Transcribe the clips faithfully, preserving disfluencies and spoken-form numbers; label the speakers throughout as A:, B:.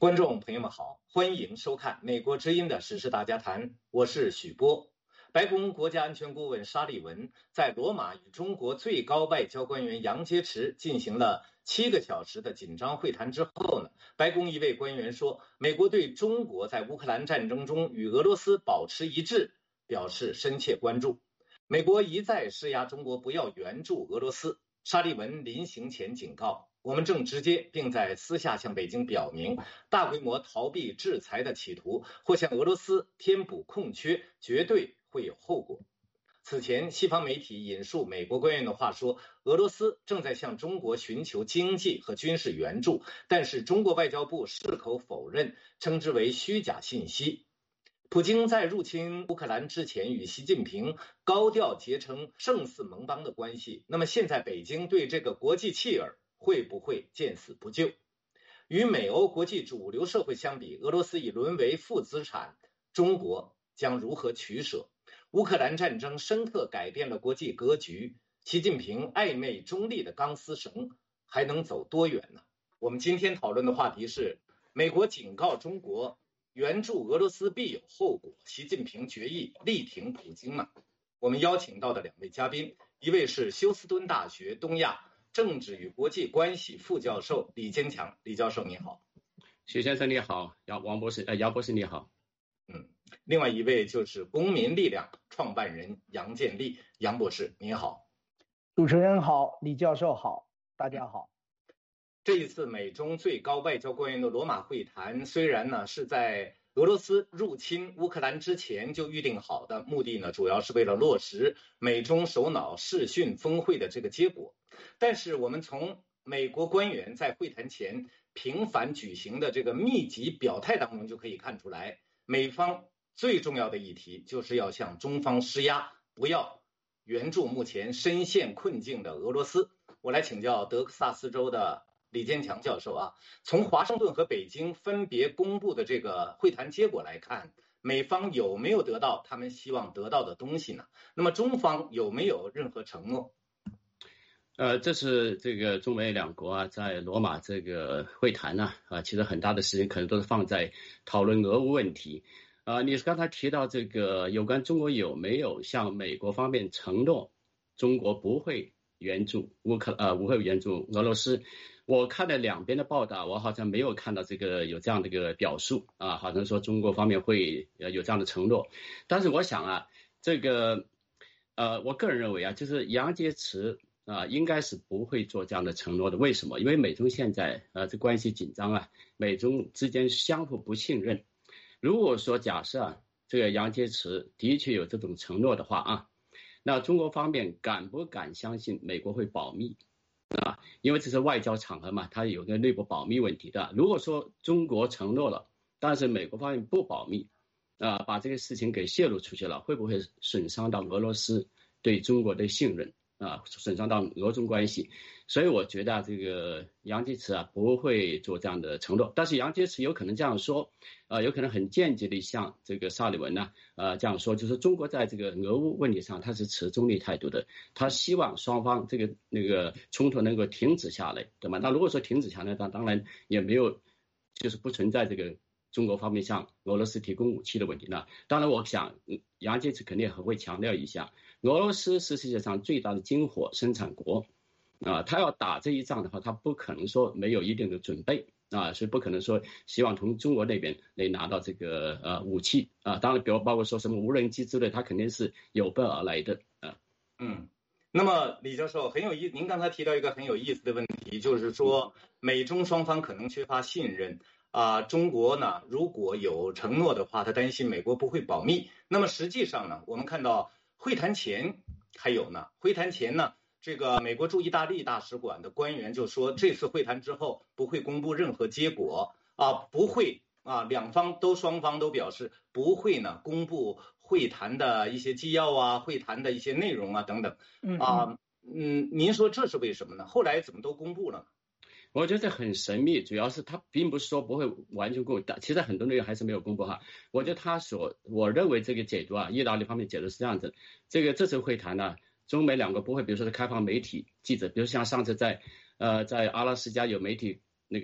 A: 观众朋友们好，欢迎收看美国之音的时事大家谈，我是许波。白宫国家安全顾问沙利文在罗马与中国最高外交官员杨洁篪进行了七个小时的紧张会谈之后呢，白宫一位官员说，美国对中国在乌克兰战争中与俄罗斯保持一致表示深切关注。美国一再施压中国不要援助俄罗斯。沙利文临行前警告，我们正直接并在私下向北京表明，大规模逃避制裁的企图或向俄罗斯填补空缺绝对会有后果。此前，西方媒体引述美国官员的话说，俄罗斯正在向中国寻求经济和军事援助，但是中国外交部矢口否认，称之为虚假信息。普京在入侵乌克兰之前与习近平高调结成胜似盟邦的关系，那么现在北京对这个国际弃儿会不会见死不救？与美欧国际主流社会相比，俄罗斯已沦为负资产，中国将如何取舍？乌克兰战争深刻改变了国际格局，习近平暧昧中立的钢丝绳还能走多远呢？我们今天讨论的话题是，美国警告中国援助俄罗斯必有后果，习近平决议力挺普京嘛？我们邀请到的两位嘉宾，一位是休斯敦大学东亚政治与国际关系副教授李坚强，李教授你好。
B: 许先生你好，杨王博士，呃，姚博士你好。
A: 嗯，另外一位就是公民力量创办人杨建立，杨博士你好。
C: 主持人好，李教授好，大家好。
A: 这一次美中最高外交官员的罗马会谈，虽然呢是在俄罗斯入侵乌克兰之前就预定好的，目的呢主要是为了落实美中首脑视讯峰会的这个结果，但是我们从美国官员在会谈前频繁举行的这个密集表态当中就可以看出来，美方最重要的议题就是要向中方施压，不要援助目前深陷困境的俄罗斯。我来请教德克萨斯州的李坚强教授啊，从华盛顿和北京分别公布的这个会谈结果来看，美方有没有得到他们希望得到的东西呢？那么中方有没有任何承诺？
B: 呃，这是这个中美两国啊，在罗马这个会谈呢、啊，啊，其实很大的时间可能都是放在讨论俄乌问题。啊，你刚才提到这个有关中国有没有向美国方面承诺，中国不会援助乌克呃不会援助俄罗斯。我看了两边的报道，我好像没有看到这个有这样的一个表述啊，好像说中国方面会有这样的承诺。但是我想啊，这个呃，我个人认为啊，就是杨洁篪啊，应该是不会做这样的承诺的。为什么？因为美中现在呃这关系紧张啊，美中之间相互不信任。如果说假设啊，这个杨洁篪的确有这种承诺的话啊，那中国方面敢不敢相信美国会保密？啊，因为这是外交场合嘛，它有个内部保密问题的。如果说中国承诺了，但是美国方面不保密，啊，把这个事情给泄露出去了，会不会损伤到俄罗斯对中国的信任啊，损伤到俄中关系？所以我觉得这个杨洁篪啊不会做这样的承诺，但是杨洁篪有可能这样说，呃，有可能很间接的向这个沙利文呢，呃，这样说，就是中国在这个俄乌问题上它是持中立态度的，他希望双方这个那个冲突能够停止下来，对吗？那如果说停止下来，那当然也没有，就是不存在这个中国方面向俄罗斯提供武器的问题呢。当然，我想杨洁篪肯定还会强调一下，俄罗斯是世界上最大的金火生产国。啊，他要打这一仗的话，他不可能说没有一定的准备啊，所以不可能说希望从中国那边来拿到这个呃武器啊。当然，比如包括说什么无人机之类，他肯定是有备而来的啊。
A: 嗯，那么李教授很有意，您刚才提到一个很有意思的问题，就是说美中双方可能缺乏信任啊、呃。中国呢，如果有承诺的话，他担心美国不会保密。那么实际上呢，我们看到会谈前还有呢，会谈前呢。这个美国驻意大利大使馆的官员就说，这次会谈之后不会公布任何结果啊，不会啊，两方都双方都表示不会呢公布会谈的一些纪要啊，会谈的一些内容啊等等啊，嗯，您说这是为什么呢？后来怎么都公布了呢？
B: 我觉得很神秘，主要是他并不是说不会完全公布，其实很多内容还是没有公布哈。我觉得他所我认为这个解读啊，意大利方面解读是这样子，这个这次会谈呢。中美两个不会，比如说是开放媒体记者，比如像上次在呃在阿拉斯加有媒体那个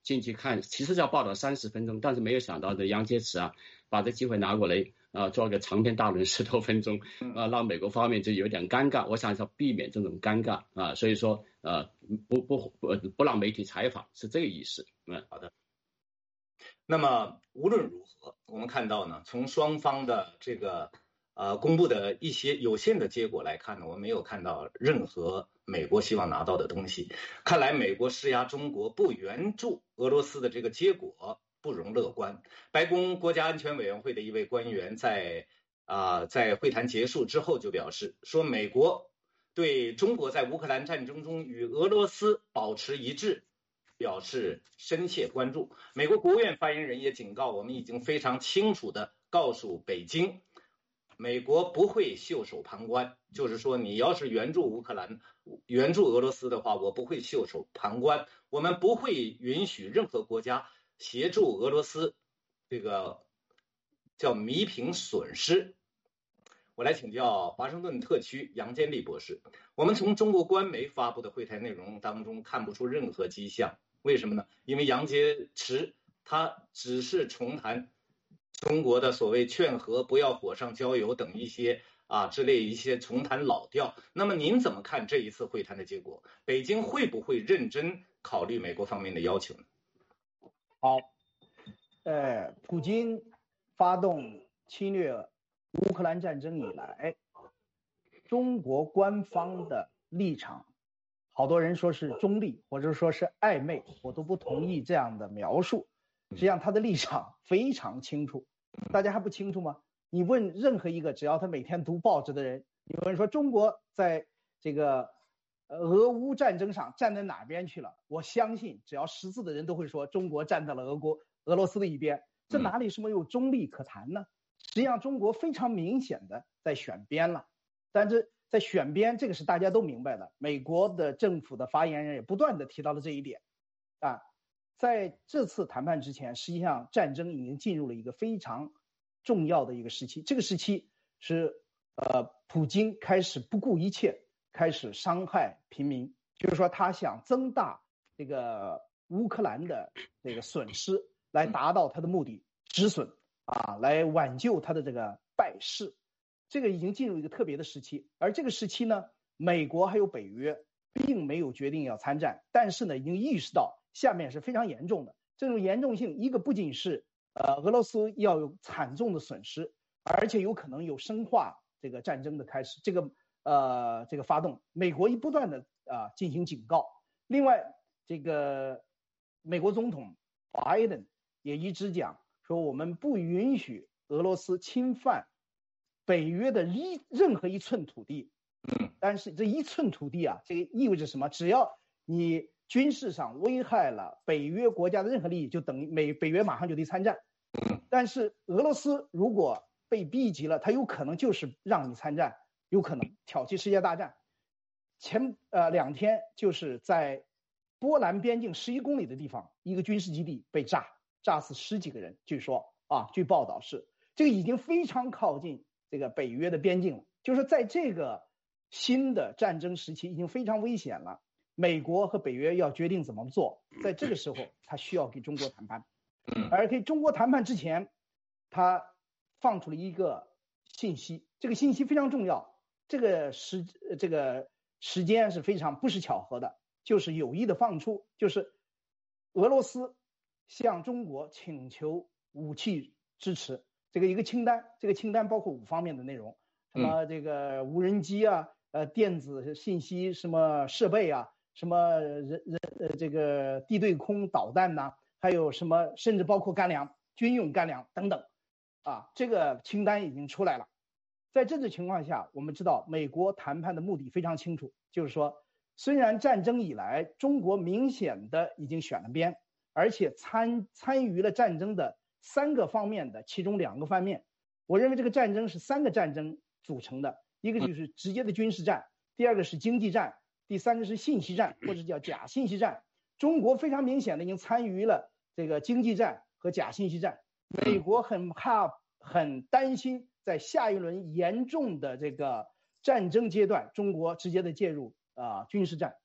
B: 进去看，其实要报道三十分钟，但是没有想到的杨洁篪啊，把这机会拿过来啊、呃，做个长篇大论十多分钟啊、呃，让美国方面就有点尴尬。我想要避免这种尴尬啊、呃，所以说呃不不不不让媒体采访是这个意思。嗯，
A: 好的。那么无论如何，我们看到呢，从双方的这个呃公布的一些有限的结果来看呢，我没有看到任何美国希望拿到的东西。看来美国施压中国不援助俄罗斯的这个结果不容乐观。白宫国家安全委员会的一位官员在啊、呃、在会谈结束之后就表示说，美国对中国在乌克兰战争中与俄罗斯保持一致表示深切关注。美国国务院发言人也警告，我们已经非常清楚地告诉北京，美国不会袖手旁观，就是说你要是援助乌克兰、援助俄罗斯的话，我不会袖手旁观，我们不会允许任何国家协助俄罗斯这个叫弥平损失。我来请教华盛顿特区杨坚利博士，我们从中国官媒发布的会谈内容当中看不出任何迹象，为什么呢？因为杨洁篪他只是重谈中国的所谓劝和、不要火上浇油等一些啊之类一些重谈老调。那么您怎么看这一次会谈的结果？北京会不会认真考虑美国方面的要求呢？
C: 好，呃，普京发动侵略乌克兰战争以来，中国官方的立场，好多人说是中立，或者说是暧昧，我都不同意这样的描述。实际上他的立场非常清楚，大家还不清楚吗？你问任何一个只要他每天读报纸的人，你问说中国在这个俄乌战争上站在哪边去了，我相信只要识字的人都会说中国站在了俄国俄罗斯的一边，这哪里是没有中立可谈呢？实际上中国非常明显的在选边了，但是在选边这个是大家都明白的，美国的政府的发言人也不断的提到了这一点啊。在这次谈判之前，实际上战争已经进入了一个非常重要的一个时期，这个时期是呃普京开始不顾一切开始伤害平民，就是说他想增大这个乌克兰的这个损失，来达到他的目的，止损啊，来挽救他的这个败势。这个已经进入一个特别的时期，而这个时期呢，美国还有北约并没有决定要参战，但是呢，已经意识到下面是非常严重的。这种严重性，一个不仅是呃俄罗斯要有惨重的损失，而且有可能有深化这个战争的开始，这个呃这个发动，美国一不断的啊、呃、进行警告。另外，这个美国总统拜登也一直讲说，我们不允许俄罗斯侵犯北约的一任何一寸土地。但是这一寸土地啊，这个意味着什么？只要你军事上危害了北约国家的任何利益，就等于美北约马上就得参战。但是俄罗斯如果被逼急了，他有可能就是让你参战，有可能挑起世界大战。前呃两天就是在波兰边境十一公里的地方，一个军事基地被炸，炸死十几个人，据说啊，据报道是这个已经非常靠近这个北约的边境了，就是在这个新的战争时期已经非常危险了。美国和北约要决定怎么做，在这个时候他需要给中国谈判，而给中国谈判之前，他放出了一个信息，这个信息非常重要，这个时这个时间是非常不是巧合的，就是有意的放出，就是俄罗斯向中国请求武器支持，这个一个清单，这个清单包括五方面的内容，什么这个无人机啊，呃电子信息什么设备啊，什么人人呃这个地对空导弹呐、啊，还有什么甚至包括干粮、军用干粮等等，啊，这个清单已经出来了。在这种情况下，我们知道美国谈判的目的非常清楚，就是说，虽然战争以来中国明显的已经选了边，而且参参与了战争的三个方面的其中两个方面，我认为这个战争是三个战争组成的，一个就是直接的军事战，第二个是经济战，第三个是信息战或者叫假信息战。中国非常明显的已经参与了这个经济战和假信息战，美国很怕很担心在下一轮严重的这个战争阶段，中国直接的介入啊、呃、军事战。实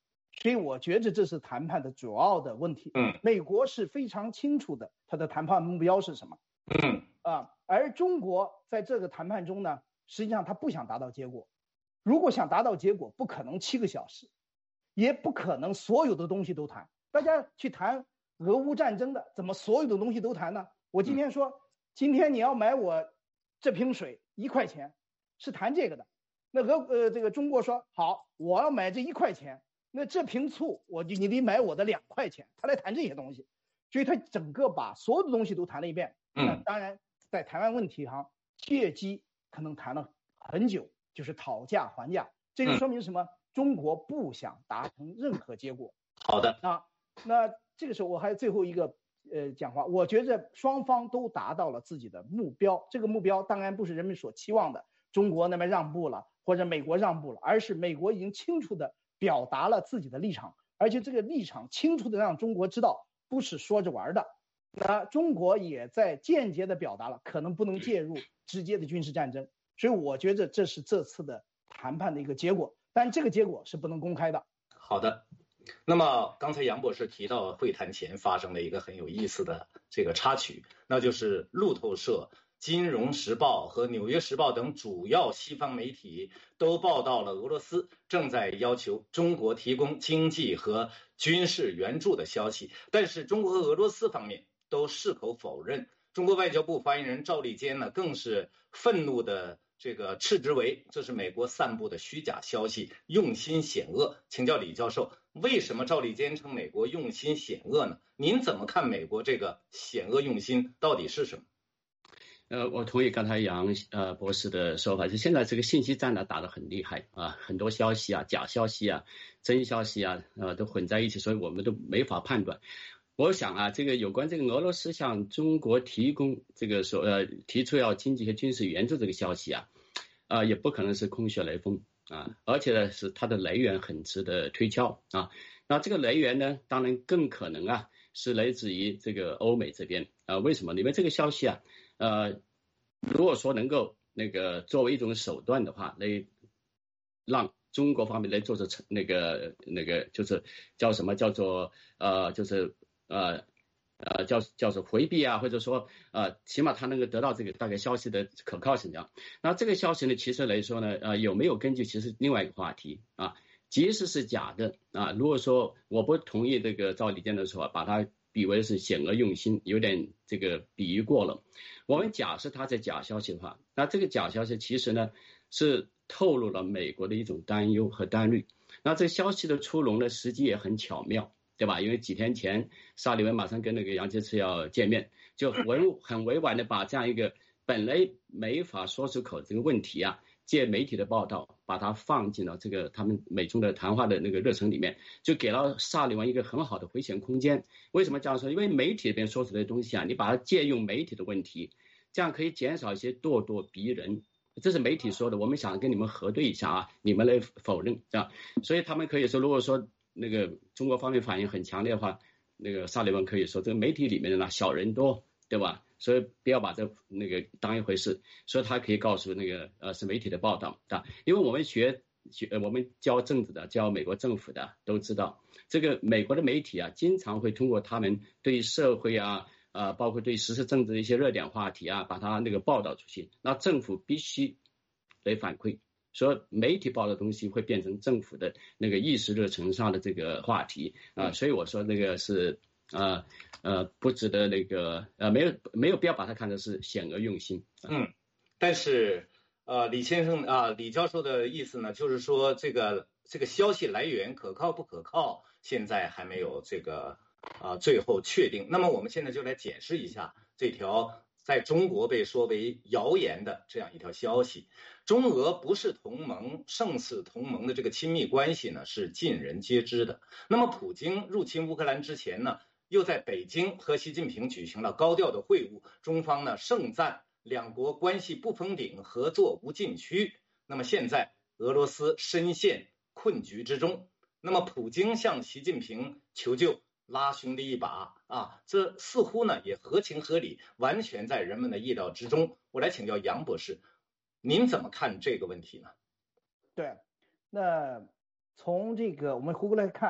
C: 所以我觉得这是谈判的主要的问题。
A: 嗯，
C: 美国是非常清楚的，它的谈判目标是什么。
A: 嗯
C: 啊，而中国在这个谈判中呢，实际上他不想达到结果。如果想达到结果，不可能七个小时，也不可能所有的东西都谈。大家去谈俄乌战争的，怎么所有的东西都谈呢？我今天说，今天你要买我这瓶水一块钱，是谈这个的。那俄呃这个中国说好，我要买这一块钱，那这瓶醋我就你得买我的两块钱，他来谈这些东西，所以他整个把所有的东西都谈了一遍。那当然，在台湾问题上，借机可能谈了很久，就是讨价还价。这就说明什么？嗯、中国不想达成任何结果。
A: 好的
C: 啊，那这个时候我还有最后一个呃讲话，我觉得双方都达到了自己的目标。这个目标当然不是人们所期望的，中国那边让步了，或者美国让步了，而是美国已经清楚的表达了自己的立场，而且这个立场清楚的让中国知道，不是说着玩的。那中国也在间接的表达了可能不能介入直接的军事战争，所以我觉得这是这次的谈判的一个结果，但这个结果是不能公开的。
A: 好的，那么刚才杨博士提到会谈前发生了一个很有意思的这个插曲，那就是路透社、金融时报和纽约时报等主要西方媒体都报道了俄罗斯正在要求中国提供经济和军事援助的消息，但是中国和俄罗斯方面都矢口否认。中国外交部发言人赵立坚呢，更是愤怒的这个斥之为这是美国散布的虚假消息，用心险恶。请教李教授，为什么赵立坚称美国用心险恶呢？您怎么看美国这个险恶用心到底是什么？
B: 呃，我同意刚才杨呃博士的说法，就现在这个信息战呢打得很厉害啊，很多消息啊、假消息啊、真消息啊，呃都混在一起，所以我们都没法判断。我想啊，这个有关这个俄罗斯向中国提供这个所呃提出要经济和军事援助这个消息啊，啊、呃、也不可能是空穴来风啊，而且呢是它的来源很值得推敲啊。那这个来源呢，当然更可能啊是来自于这个欧美这边啊。为什么？因为这个消息啊，呃，如果说能够那个作为一种手段的话，来让中国方面来做出那个那个就是叫什么叫做呃就是。呃呃叫叫做回避啊，或者说呃起码他能够得到这个大概消息的可靠性这样。那这个消息呢，其实来说呢，呃有没有根据，其实另外一个话题啊。即使是假的啊，如果说我不同意这个赵立坚的说法，把它比为是险恶用心，有点这个比喻过了。我们假设他在假消息的话，那这个假消息其实呢是透露了美国的一种担忧和担虑。那这消息的出笼呢，实际也很巧妙。对吧？因为几天前沙利文马上跟那个杨洁篪要见面，就委很委婉的把这样一个本来没法说出口这个问题啊，借媒体的报道把它放进了这个他们美中的谈话的那个热程里面，就给了沙利文一个很好的回旋空间。为什么这样说？因为媒体里边说出来的东西啊，你把它借用媒体的问题，这样可以减少一些咄咄逼人。这是媒体说的，我们想跟你们核对一下啊，你们来否认这样，所以他们可以说，如果说那个中国方面反应很强烈的话，那个沙利文可以说这个媒体里面的呢小人多，对吧？所以不要把这那个当一回事，所以他可以告诉那个呃是媒体的报道的，因为我们学学我们教政治的、教美国政府的都知道，这个美国的媒体啊，经常会通过他们对社会啊呃包括对时事政治的一些热点话题啊，把它那个报道出去，那政府必须来反馈。说媒体报的东西会变成政府的那个议事热程上的这个话题啊、呃，所以我说那个是呃呃不值得那个呃没有没有必要把它看成是险恶用心。
A: 嗯，但是呃李先生啊、呃、李教授的意思呢，就是说这个这个消息来源可靠不可靠，现在还没有这个啊、呃、最后确定。那么我们现在就来解释一下这条在中国被说为谣言的这样一条消息。中俄不是同盟，胜似同盟的这个亲密关系呢，是尽人皆知的。那么普京入侵乌克兰之前呢，又在北京和习近平举行了高调的会晤，中方呢盛赞两国关系不封顶，合作无禁区。那么现在俄罗斯深陷困局之中，那么普京向习近平求救，拉兄弟一把啊，这似乎呢也合情合理，完全在人们的意料之中。我来请教杨博士，您怎么看这个问题呢？
C: 对，那从这个我们回过来看，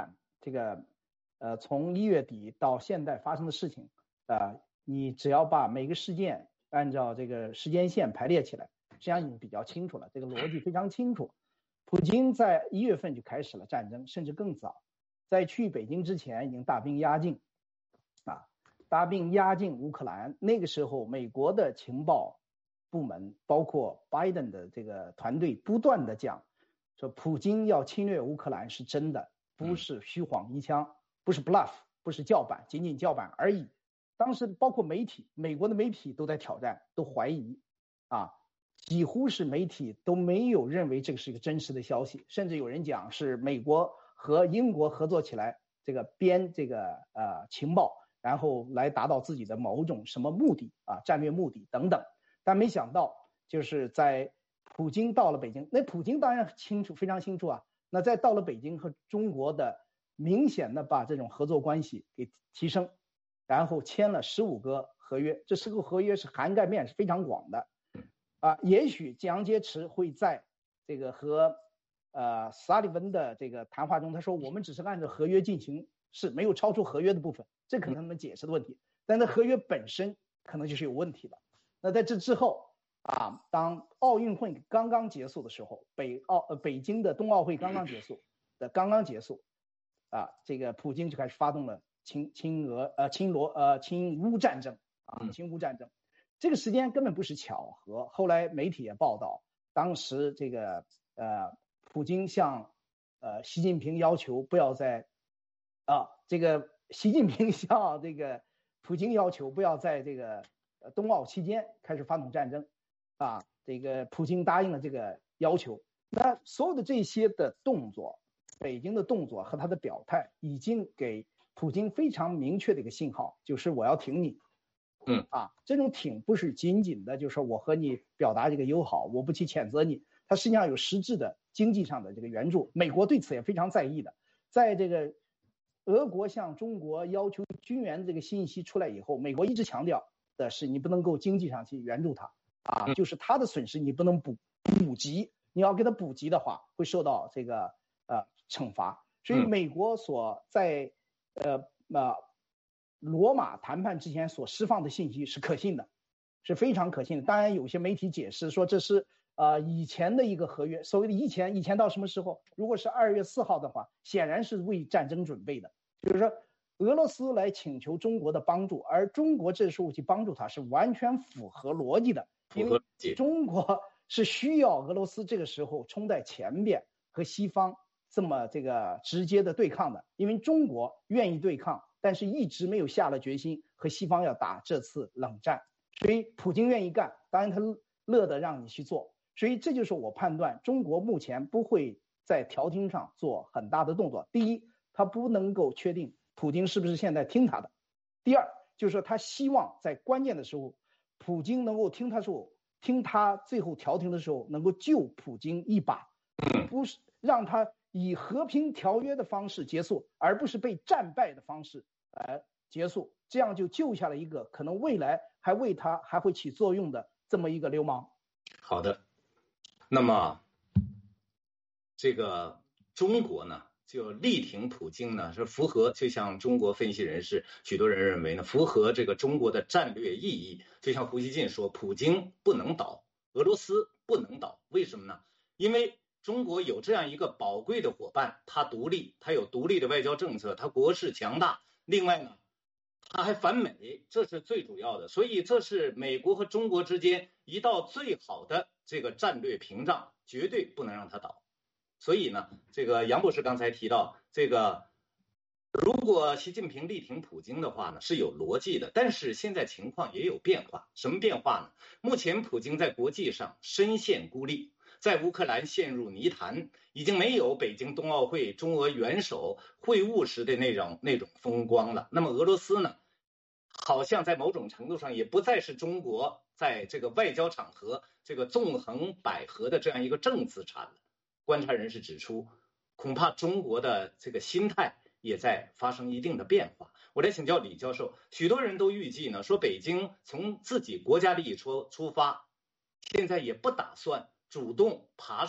C: 这个呃从一月底到现在发生的事情，呃，你只要把每个事件按照这个时间线排列起来，实际上已经比较清楚了，这个逻辑非常清楚。普京在一月份就开始了战争，甚至更早，在去北京之前已经大兵压境，啊，大兵压境乌克兰。那个时候，美国的情报部门，包括拜登的这个团队，不断的讲，说普京要侵略乌克兰是真的，不是虚晃一枪，不是 bluff， 不是叫板，仅仅叫板而已。当时包括媒体，美国的媒体都在挑战，都怀疑，啊。几乎是媒体都没有认为这个是一个真实的消息，甚至有人讲是美国和英国合作起来，这个编这个呃情报，然后来达到自己的某种什么目的啊，战略目的等等。但没想到就是在普京到了北京，那普京当然清楚，非常清楚啊。那在到了北京和中国的明显的把这种合作关系给提升，然后签了十五个合约，这十个合约是涵盖面是非常广的。啊，也许杨洁篪会在这个和呃萨利文的这个谈话中，他说我们只是按照合约进行，是没有超出合约的部分，这可能他们解释的问题。但是合约本身可能就是有问题的。那在这之后啊，当奥运会刚刚结束的时候，北奥呃北京的冬奥会刚刚结束的刚刚结束，啊，这个普京就开始发动了侵侵俄呃侵罗呃侵乌战争啊，侵乌战争。这个时间根本不是巧合，后来媒体也报道，当时这个呃，普京向呃习近平要求不要在啊，这个习近平向这个普京要求不要在这个冬奥期间开始发动战争，啊，这个普京答应了这个要求。那所有的这些的动作，北京的动作和他的表态，已经给普京非常明确的一个信号，就是我要挺你。
A: 嗯
C: 啊，这种挺不是仅仅的，就是说我和你表达这个友好，我不去谴责你，它实际上有实质的经济上的这个援助。美国对此也非常在意的。在这个俄国向中国要求军援这个信息出来以后，美国一直强调的是你不能够经济上去援助他啊，就是他的损失你不能补补给，你要给他补给的话，会受到这个呃惩罚。所以美国所在呃呃。罗马谈判之前所释放的信息是可信的，是非常可信的。当然，有些媒体解释说这是呃以前的一个合约，所谓的以前，以前到什么时候？如果是二月四号的话，显然是为战争准备的。就是说，俄罗斯来请求中国的帮助，而中国这时候去帮助他，是完全符合逻辑的，因为中国是需要俄罗斯这个时候冲在前边和西方这么这个直接的对抗的，因为中国愿意对抗。但是一直没有下了决心和西方要打这次冷战，所以普京愿意干，当然他乐得让你去做，所以这就是我判断中国目前不会在调停上做很大的动作。第一，他不能够确定普京是不是现在听他的；第二，就是说他希望在关键的时候，普京能够听他说，听他最后调停的时候能够救普京一把，不是让他以和平条约的方式结束，而不是被战败的方式来结束，这样就救下了一个可能未来还为他还会起作用的这么一个流氓。
A: 好的，那么这个中国呢，就力挺普京呢，是符合，就像中国分析人士许多人认为呢，符合这个中国的战略意义。就像胡锡进说，普京不能倒，俄罗斯不能倒，为什么呢？因为中国有这样一个宝贵的伙伴，他独立，他有独立的外交政策，他国势强大，另外呢，他还反美，这是最主要的。所以这是美国和中国之间一道最好的这个战略屏障，绝对不能让他倒。所以呢，这个杨博士刚才提到，这个如果习近平力挺普京的话呢，是有逻辑的。但是现在情况也有变化，什么变化呢？目前普京在国际上深陷孤立，在乌克兰陷入泥潭，已经没有北京冬奥会中俄元首会晤时的那种那种风光了。那么俄罗斯呢，好像在某种程度上也不再是中国在这个外交场合这个纵横捭阖的这样一个正资产了。观察人士指出，恐怕中国的这个心态也在发生一定的变化。我来请教李教授，许多人都预计呢，说北京从自己国家利益出出发，现在也不打算主动爬上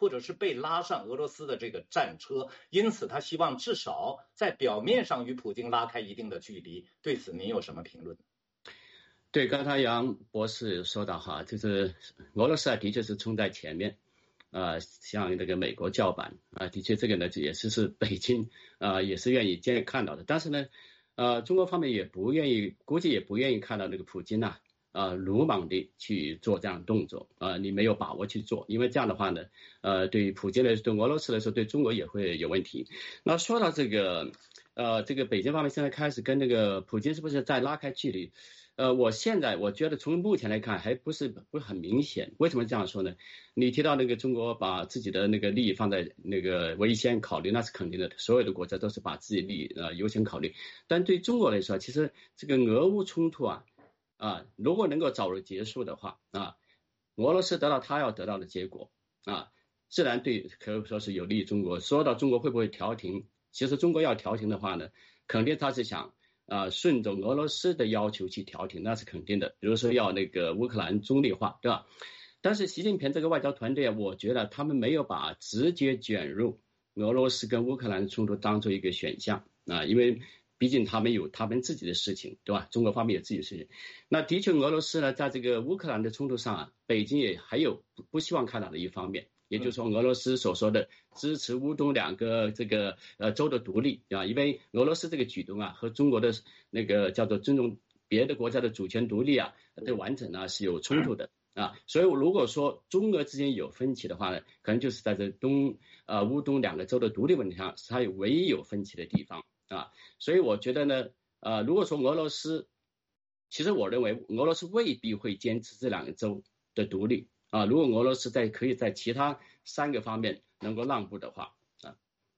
A: 或者是被拉上俄罗斯的这个战车，因此他希望至少在表面上与普京拉开一定的距离。对此您有什么评论？
B: 对，刚才杨博士说到哈，就是俄罗斯啊，的确是冲在前面，呃，向那个美国叫板啊，的确这个呢也是是北京啊、呃、也是愿意见看到的，但是呢，呃，中国方面也不愿意，估计也不愿意看到那个普京呐、啊，呃，鲁莽地去做这样的动作啊、呃，你没有把握去做，因为这样的话呢，呃，对于普京来说，对俄罗斯来说，对中国也会有问题。那说到这个，呃，这个北京方面现在开始跟那个普京是不是在拉开距离？呃，我现在我觉得从目前来看还不是不是很明显。为什么这样说呢？你提到那个中国把自己的那个利益放在那个优先考虑，那是肯定的。所有的国家都是把自己利益呃优先考虑。但对中国来说，其实这个俄乌冲突啊啊，如果能够早日结束的话啊，俄罗斯得到他要得到的结果啊，自然对可以说是有利于中国。说到中国会不会调停，其实中国要调停的话呢，肯定他是想。啊，顺着俄罗斯的要求去调停，那是肯定的。比如说要那个乌克兰中立化，对吧？但是习近平这个外交团队，我觉得他们没有把直接卷入俄罗斯跟乌克兰冲突当做一个选项啊，因为毕竟他们有他们自己的事情，对吧？中国方面有自己的事情。那的确，俄罗斯呢，在这个乌克兰的冲突上啊，北京也还有不希望看到的一方面。也就是说，俄罗斯所说的支持乌东两个这个呃州的独立啊，因为俄罗斯这个举动啊，和中国的那个叫做尊重别的国家的主权独立啊的完整啊是有冲突的啊，所以如果说中俄之间有分歧的话呢，可能就是在这东呃乌东两个州的独立问题上，是它唯一有分歧的地方啊，所以我觉得呢，呃，如果说俄罗斯，其实我认为俄罗斯未必会坚持这两个州的独立。啊，如果俄罗斯在可以在其他三个方面能够让步的话，啊，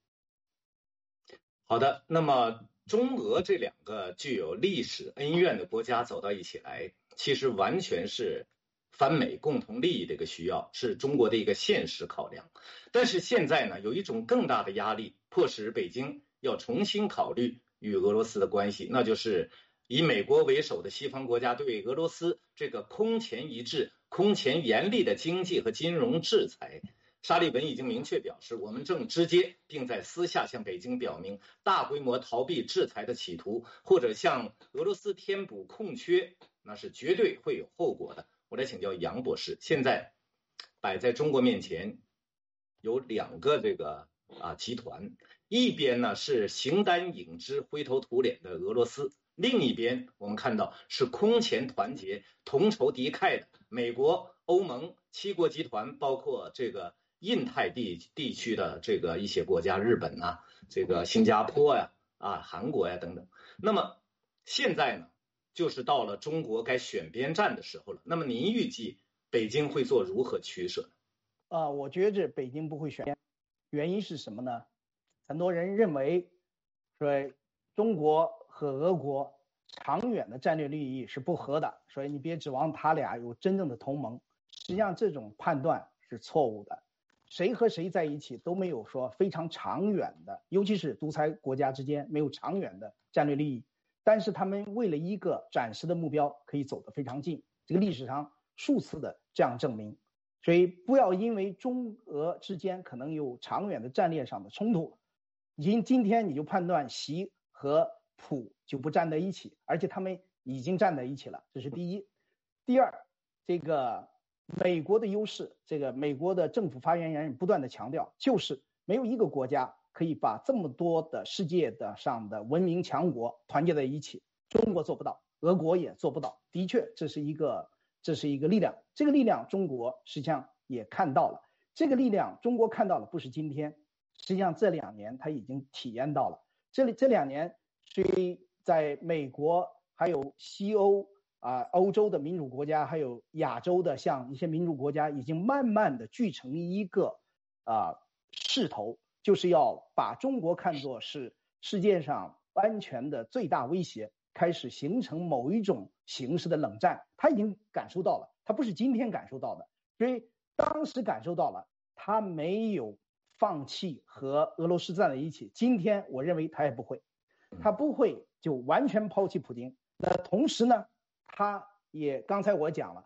A: 好的，那么中俄这两个具有历史恩怨的国家走到一起来，其实完全是反美共同利益的一个需要，是中国的一个现实考量。但是现在呢，有一种更大的压力，迫使北京要重新考虑与俄罗斯的关系，那就是以美国为首的西方国家对俄罗斯这个空前一致、空前严厉的经济和金融制裁。沙利文已经明确表示，我们正直接并在私下向北京表明，大规模逃避制裁的企图，或者向俄罗斯填补空缺，那是绝对会有后果的。我来请教杨博士，现在摆在中国面前有两个这个啊集团，一边呢是形单影只、灰头土脸的俄罗斯。另一边，我们看到是空前团结、同仇敌忾的美国、欧盟七国集团，包括这个印太地地区的这个一些国家，日本呐、啊、这个新加坡呀、啊、韩国呀等等。那么现在呢，就是到了中国该选边站的时候了。那么您预计北京会做如何取舍呢？
C: 啊，我觉着北京不会选边，原因是什么呢？很多人认为说中国和俄国长远的战略利益是不合的，所以你别指望他俩有真正的同盟。实际上这种判断是错误的，谁和谁在一起都没有说非常长远的，尤其是独裁国家之间没有长远的战略利益，但是他们为了一个暂时的目标可以走得非常近，这个历史上数次的这样证明。所以不要因为中俄之间可能有长远的战略上的冲突，因今天你就判断习和普就不站在一起，而且他们已经站在一起了，这是第一。第二，这个美国的优势，这个美国的政府发言人不断的强调，就是没有一个国家可以把这么多的世界的上的文明强国团结在一起，中国做不到，俄国也做不到。的确，这是一个这是一个力量，这个力量中国实际上也看到了，这个力量中国看到了，不是今天，实际上这两年他已经体验到了。这里这两年，虽在美国还有西欧啊、呃、欧洲的民主国家，还有亚洲的像一些民主国家，已经慢慢的聚成一个啊、呃、势头，就是要把中国看作是世界上安全的最大威胁，开始形成某一种形式的冷战。他已经感受到了，他不是今天感受到的，所以当时感受到了，他没有放弃和俄罗斯站在一起。今天我认为他也不会，他不会就完全抛弃普京。那同时呢，他也刚才我讲了，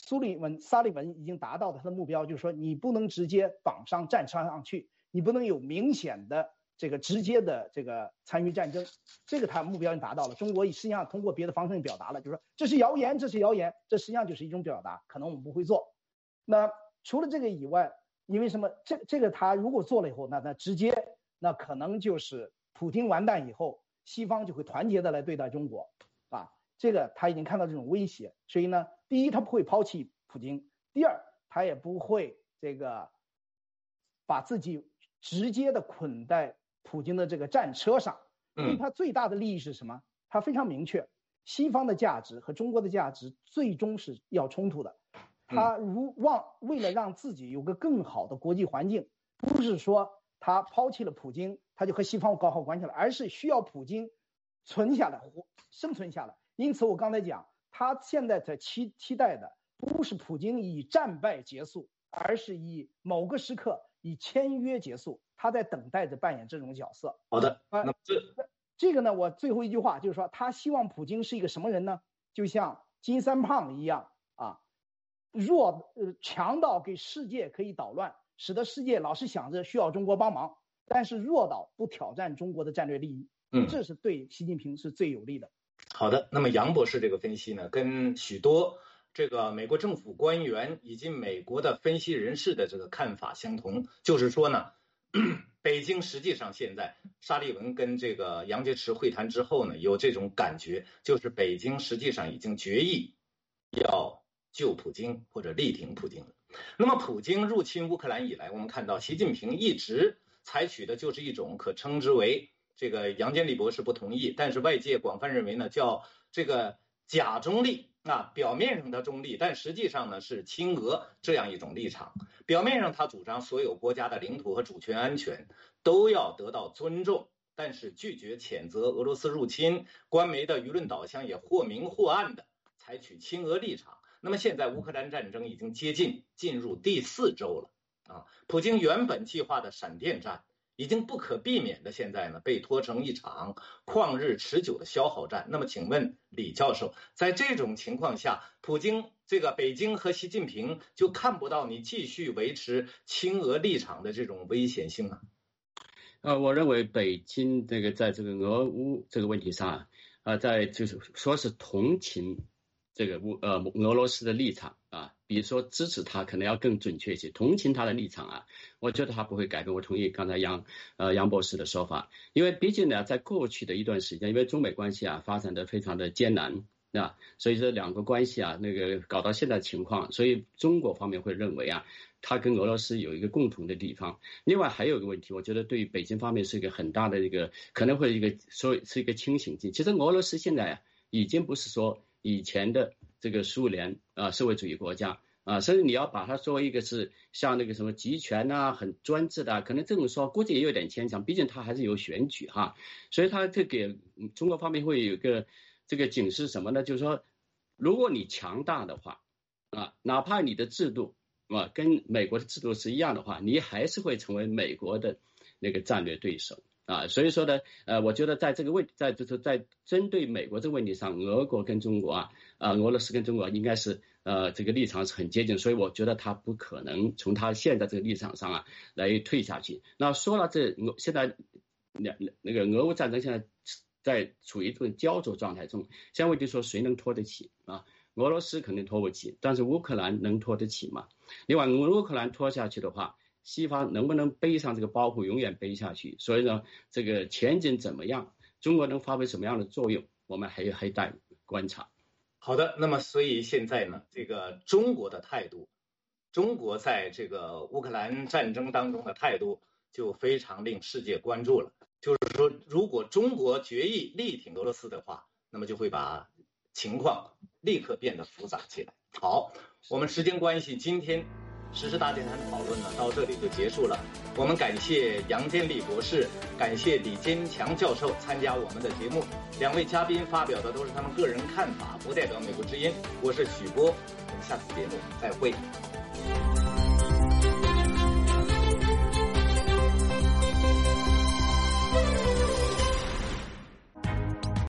C: 苏利文沙利文已经达到了他的目标，就是说你不能直接绑上战车上去，你不能有明显的这个直接的这个参与战争，这个他目标已经达到了。中国实际上通过别的方式表达了，就是说这是谣言，这是谣言，这实际上就是一种表达，可能我们不会做。那除了这个以外，因为什么？这这个他如果做了以后，那那直接那可能就是普京完蛋以后，西方就会团结的来对待中国啊。这个他已经看到这种威胁，所以呢，第一他不会抛弃普京，第二他也不会这个把自己直接的捆在普京的这个战车上，因为他最大的利益是什么？他非常明确，西方的价值和中国的价值最终是要冲突的。他如望为了让自己有个更好的国际环境，不是说他抛弃了普京，他就和西方搞好关系了，而是需要普京存下来，活生存下来。因此，我刚才讲，他现在在期期待的不是普京以战败结束，而是以某个时刻以签约结束。他在等待着扮演这种角色。
A: 好的，
C: 那么这这个呢，我最后一句话就是说，他希望普京是一个什么人呢？就像金三胖一样啊。弱呃强到给世界可以捣乱，使得世界老是想着需要中国帮忙，但是弱到不挑战中国的战略利益，嗯，这是对习近平是最有利的。
A: 好的，那么杨博士这个分析呢，跟许多这个美国政府官员以及美国的分析人士的这个看法相同，就是说呢，北京实际上现在沙利文跟这个杨洁篪会谈之后呢，有这种感觉，就是北京实际上已经决议要救普京或者力挺普京了。那么普京入侵乌克兰以来，我们看到习近平一直采取的就是一种可称之为这个杨坚立博士不同意，但是外界广泛认为呢，叫这个假中立啊，表面上的中立，但实际上呢是亲俄这样一种立场。表面上他主张所有国家的领土和主权安全都要得到尊重，但是拒绝谴责俄罗斯入侵，官媒的舆论导向也或明或暗的采取亲俄立场。那么现在乌克兰战争已经接近进入第四周了啊，普京原本计划的闪电战已经不可避免的现在呢被拖成一场旷日持久的消耗战。那么请问李教授，在这种情况下，普京这个北京和习近平就看不到你继续维持亲俄立场的这种危险性啊？
B: 呃，我认为北京这个在这个俄乌这个问题上啊，呃，在就是说是同情这个乌呃俄罗斯的立场啊，比如说支持他可能要更准确一些，同情他的立场啊，我觉得他不会改变。我同意刚才杨呃杨博士的说法，因为毕竟呢，在过去的一段时间，因为中美关系啊发展的非常的艰难啊，所以这两个关系啊那个搞到现在情况，所以中国方面会认为啊，他跟俄罗斯有一个共同的地方。另外还有一个问题，我觉得对于北京方面是一个很大的一个可能会一个说是一个清醒剂。其实俄罗斯现在啊已经不是说以前的这个苏联啊、呃、社会主义国家啊，甚至你要把它说一个是像那个什么集权啊很专制的、啊，可能这种说估计也有点牵强，毕竟它还是有选举哈，所以它这给中国方面会有一个这个警示什么呢？就是说如果你强大的话啊，哪怕你的制度啊跟美国的制度是一样的话，你还是会成为美国的那个战略对手。啊，所以说呢，呃，我觉得在这个问，在就是在针对美国这个问题上，俄国跟中国啊，啊、呃，俄罗斯跟中国应该是呃这个立场是很接近，所以我觉得他不可能从他现在这个立场上啊来退下去。那说到这，现在那那个俄乌战争现在在处于这种焦灼状态中，现在问题说谁能拖得起啊？俄罗斯肯定拖不起，但是乌克兰能拖得起吗？另外，乌克兰拖下去的话，西方能不能背上这个包袱永远背下去？所以呢，这个前景怎么样？中国能发挥什么样的作用？我们还还待观察。
A: 好的，那么所以现在呢，这个中国的态度，中国在这个乌克兰战争当中的态度就非常令世界关注了。就是说，如果中国决议力挺俄罗斯的话，那么就会把情况立刻变得复杂起来。好，我们时间关系，今天时事大讲坛讨论呢到这里就结束了。我们感谢杨坚立博士，感谢李坚强教授参加我们的节目。两位嘉宾发表的都是他们个人看法，不代表美国之音。我是许波，我们下次节目再会。